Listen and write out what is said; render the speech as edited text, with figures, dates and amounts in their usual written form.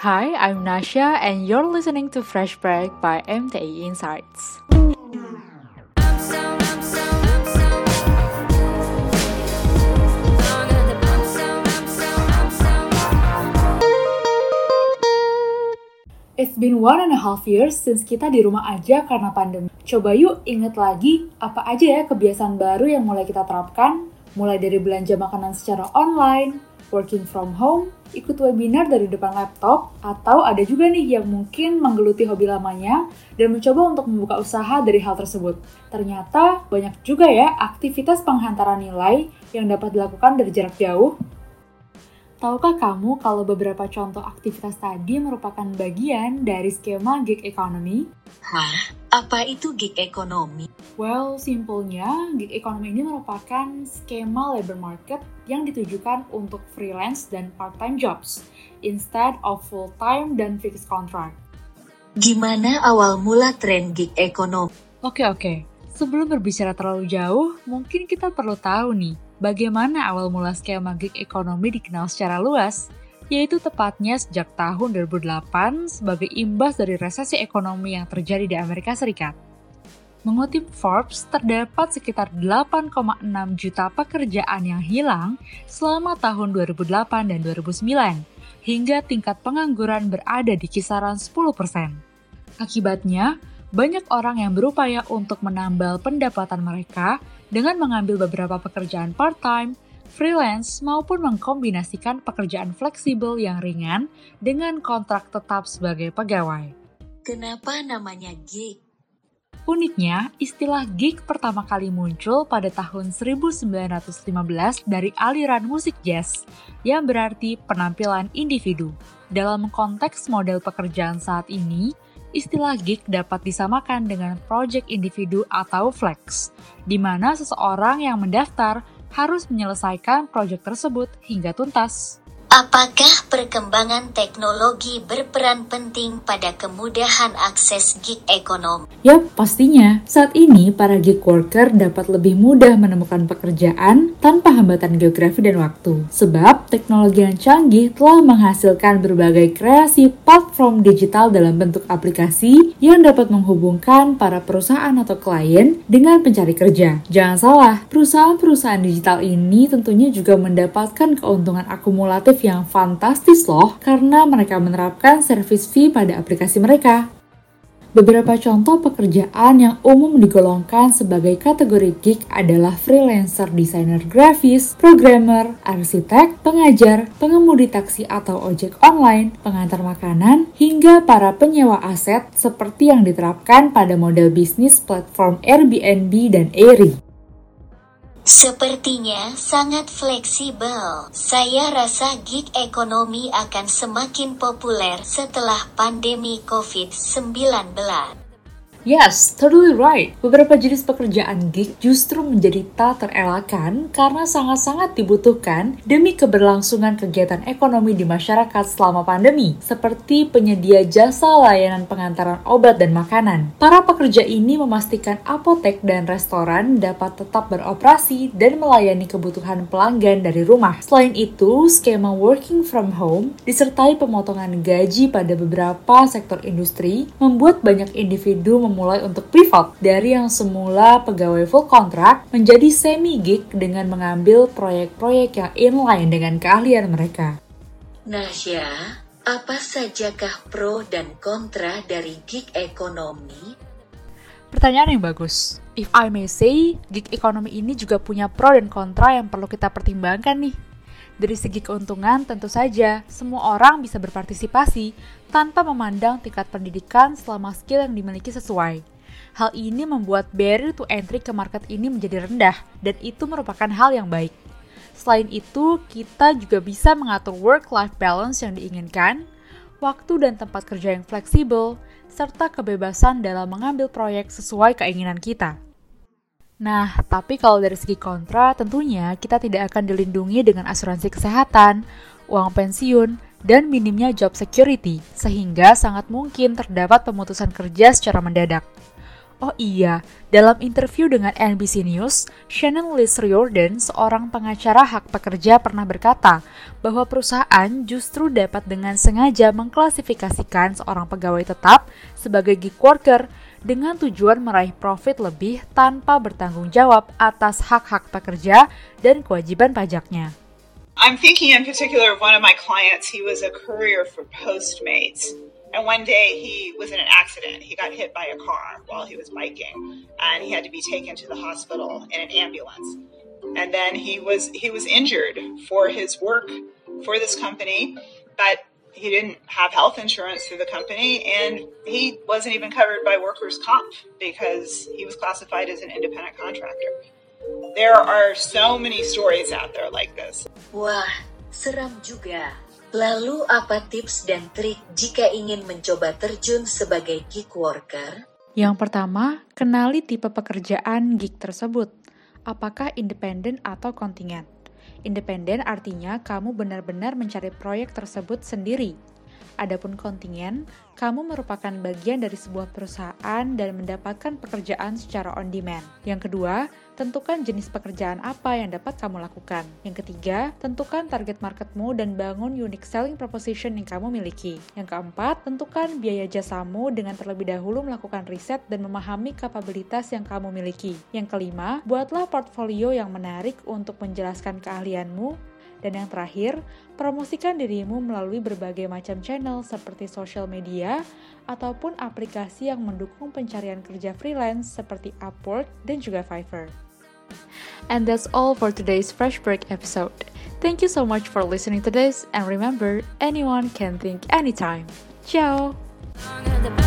Hi, I'm Nasha, and you're listening to Fresh Break by MTI Insights. It's been 1.5 years since kita di rumah aja karena pandemi. Coba yuk inget lagi apa aja ya kebiasaan baru yang mulai kita terapkan, mulai dari belanja makanan secara online, working from home, ikut webinar dari depan laptop, atau ada juga nih yang mungkin menggeluti hobi lamanya dan mencoba untuk membuka usaha dari hal tersebut. Ternyata banyak juga ya aktivitas penghantaran nilai yang dapat dilakukan dari jarak jauh. Tahukah kamu kalau beberapa contoh aktivitas tadi merupakan bagian dari skema gig economy? Hah? Apa itu gig economy? Well, simpelnya, gig economy ini merupakan skema labor market yang ditujukan untuk freelance dan part-time jobs, instead of full-time dan fixed contract. Gimana awal mula tren gig economy? Oke. Sebelum berbicara terlalu jauh, mungkin kita perlu tahu nih, bagaimana awal mula skema gig economy dikenal secara luas, yaitu tepatnya sejak tahun 2008 sebagai imbas dari resesi ekonomi yang terjadi di Amerika Serikat. Mengutip Forbes, terdapat sekitar 8,6 juta pekerjaan yang hilang selama tahun 2008 dan 2009, hingga tingkat pengangguran berada di kisaran 10%. Akibatnya, banyak orang yang berupaya untuk menambal pendapatan mereka dengan mengambil beberapa pekerjaan part-time, freelance, maupun mengkombinasikan pekerjaan fleksibel yang ringan dengan kontrak tetap sebagai pegawai. Kenapa namanya gig? Uniknya, istilah gig pertama kali muncul pada tahun 1915 dari aliran musik jazz, yang berarti penampilan individu. Dalam konteks model pekerjaan saat ini, istilah gig dapat disamakan dengan project individu atau flex, di mana seseorang yang mendaftar harus menyelesaikan proyek tersebut hingga tuntas. Apakah perkembangan teknologi berperan penting pada kemudahan akses gig ekonomi? Yap, pastinya. Saat ini, para gig worker dapat lebih mudah menemukan pekerjaan tanpa hambatan geografi dan waktu. Sebab, teknologi yang canggih telah menghasilkan berbagai kreasi platform digital dalam bentuk aplikasi yang dapat menghubungkan para perusahaan atau klien dengan pencari kerja. Jangan salah, perusahaan-perusahaan digital ini tentunya juga mendapatkan keuntungan akumulatif yang fantastis loh, karena mereka menerapkan service fee pada aplikasi mereka. Beberapa contoh pekerjaan yang umum digolongkan sebagai kategori gig adalah freelancer desainer grafis, programmer, arsitek, pengajar, pengemudi taksi atau ojek online, pengantar makanan, hingga para penyewa aset seperti yang diterapkan pada model bisnis platform Airbnb dan Airy. Sepertinya sangat fleksibel. Saya rasa gig ekonomi akan semakin populer setelah pandemi COVID-19. Yes, totally right. Beberapa jenis pekerjaan gig justru menjadi tak terelakkan karena sangat-sangat dibutuhkan demi keberlangsungan kegiatan ekonomi di masyarakat selama pandemi, seperti penyedia jasa layanan pengantaran obat dan makanan. Para pekerja ini memastikan apotek dan restoran dapat tetap beroperasi dan melayani kebutuhan pelanggan dari rumah. Selain itu, skema working from home disertai pemotongan gaji pada beberapa sektor industri membuat banyak individu memulai untuk pivot dari yang semula pegawai full kontrak menjadi semi-gig dengan mengambil proyek-proyek yang inline dengan keahlian mereka. Nasya, apa sajakah pro dan kontra dari gig ekonomi? Pertanyaan yang bagus. If I may say, gig ekonomi ini juga punya pro dan kontra yang perlu kita pertimbangkan nih. Dari segi keuntungan, tentu saja semua orang bisa berpartisipasi tanpa memandang tingkat pendidikan selama skill yang dimiliki sesuai. Hal ini membuat barrier to entry ke market ini menjadi rendah, dan itu merupakan hal yang baik. Selain itu, kita juga bisa mengatur work-life balance yang diinginkan, waktu dan tempat kerja yang fleksibel, serta kebebasan dalam mengambil proyek sesuai keinginan kita. Nah, tapi kalau dari segi kontra, tentunya kita tidak akan dilindungi dengan asuransi kesehatan, uang pensiun, dan minimnya job security, sehingga sangat mungkin terdapat pemutusan kerja secara mendadak. Oh iya, dalam interview dengan NBC News, Shannon Liz Riordan, seorang pengacara hak pekerja, pernah berkata bahwa perusahaan justru dapat dengan sengaja mengklasifikasikan seorang pegawai tetap sebagai gig worker dengan tujuan meraih profit lebih tanpa bertanggung jawab atas hak-hak pekerja dan kewajiban pajaknya. I'm thinking in particular of one of my clients. He was a courier for Postmates. And one day he was in an accident. He got hit by a car while he was biking, and he had to be taken to the hospital in an ambulance. And then he was injured for his work for this company, but he didn't have health insurance through the company, and he wasn't even covered by workers' comp because he was classified as an independent contractor. There are so many stories out there like this. Wah, seram juga. Lalu apa tips dan trik jika ingin mencoba terjun sebagai gig worker? Yang pertama, kenali tipe pekerjaan gig tersebut. Apakah independen atau kontingen? Independen artinya kamu benar-benar mencari proyek tersebut sendiri. Adapun kontingen, kamu merupakan bagian dari sebuah perusahaan dan mendapatkan pekerjaan secara on demand. Yang kedua, tentukan jenis pekerjaan apa yang dapat kamu lakukan. Yang ketiga, tentukan target marketmu dan bangun unique selling proposition yang kamu miliki. Yang keempat, tentukan biaya jasamu dengan terlebih dahulu melakukan riset dan memahami kapabilitas yang kamu miliki. Yang kelima, buatlah portfolio yang menarik untuk menjelaskan keahlianmu. Dan yang terakhir, promosikan dirimu melalui berbagai macam channel seperti social media ataupun aplikasi yang mendukung pencarian kerja freelance seperti Upwork dan juga Fiverr. And that's all for today's Fresh Break episode. Thank you so much for listening to this, and remember, anyone can think anytime. Ciao!